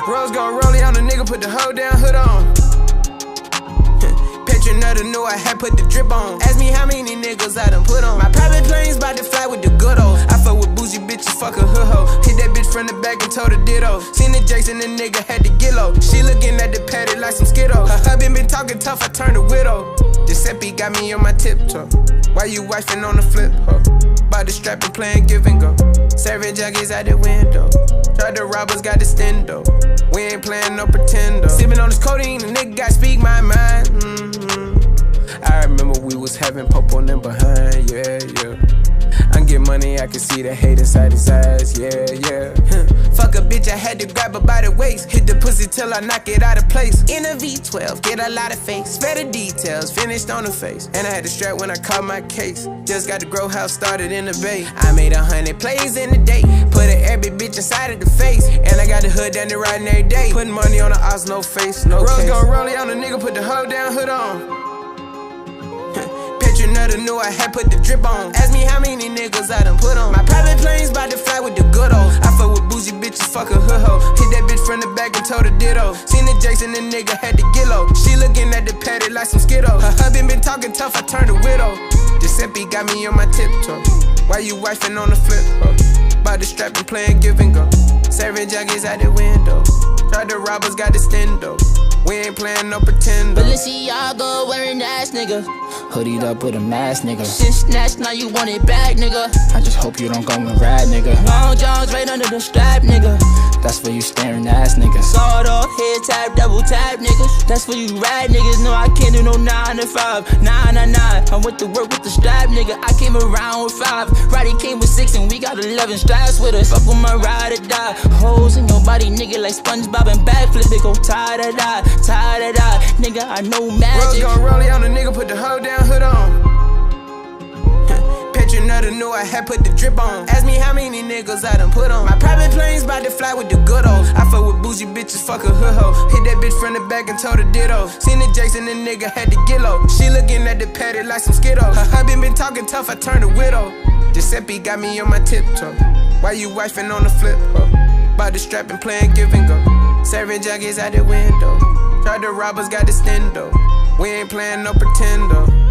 Rose gon' roll it on the nigga, put the hoe down, hood on. Petronetta knew I had put the drip on. Ask me how many niggas I done put on. My private plane's bout to fly with the good old. I fuck with bougie bitches, fuck a hood hoe. Hit that bitch from the back and told her ditto. Seen the Jason, the nigga had to get low. She looking at the paddock like some Skittles. Her husband been talking tough, I turned a widow. Giuseppe got me on my tiptoe. Why you wifing on the flip, ho? Bout the strap and playing give and go. Serving junkies out the window. Tried to rob us, got the stendo. We ain't playing no pretendo. Sippin' on this codeine, the nigga got speak my mind. I remember we was having pope on them behind, yeah. I get money, I can see the hate inside his eyes, yeah. Fuck a bitch, I had to grab her by the waist. Hit the pussy till I knock it out of place. In a V12, get a lot of face. Spare the details, finished on the face. And I had to strap when I caught my case. Just got the grow house started in the bay. I made 100 plays in the day. Put a every bitch inside of the face. And I got the hood down there riding every day. Putting money on the odds, no face, no Rose case. Gon' roll it on the nigga, put the hoe down, hood on. Petronetta knew I had put the drip on. Ask me how many niggas I done put on. My private plane's bout to fly with the good old. I fuck with bougie bitches, fuck a hood hoe. Hit that bitch from the back and told her ditto. Seen the Jason, the nigga had to get low. She looking at the paddock like some Skittles. Her husband been talking tough, I turned a widow. Giuseppe got me on my tiptoe. Why you wifing on the flip, ho? Bout the strap and playing give and go. Serving junkies out the window. Tried to rob us, got the stendo. We ain't playing no pretendo. Balenciaga wearing ass nigga. Hoodied up with a mask nigga. Shit snatched, now you want it back nigga. I just hope you don't go and ride nigga. Long Johns right under the strap nigga. That's for you staring ass niggas. Sawed off, head tap, double tap niggas. That's for you rad niggas. No, I can't do no 9 to 5. Nah. I went to work with the strap nigga. I came around with 5. Roddy came with 6 and we got 11 straps with us. Fuck with my ride or die. Hoes in your body nigga like SpongeBob and backflip. They go tie to die. Nigga, I know magic. Rose gon' roll it on the nigga, put the hoe down, hood on. Petronetta knew I had put the drip on. Ask me how many niggas I done put on. My private plane's bout to fly with the good old. I fuck with bougie bitches, fuck a hood hoe. Hit that bitch from the back and told her ditto. Seen the Jason, the nigga had to get low. She looking at the paddock like some Skittles. Her husband been talking tough, I turned a widow. Giuseppe got me on my tiptoe. Why you wifing on the flip, ho? Bout the strap and playing give and go. Serving junkies out the window. Tried to rob us, got the stendo. We ain't playing no pretendo.